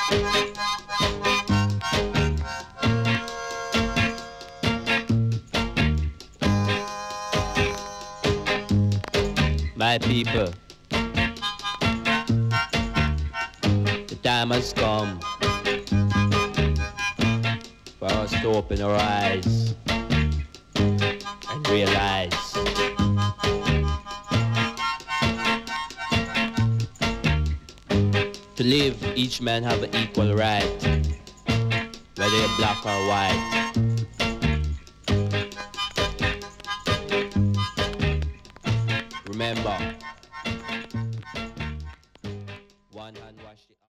My people, the time has come for us to open our eyes and realize to live, each man have an equal right, whether you're black or white. Remember,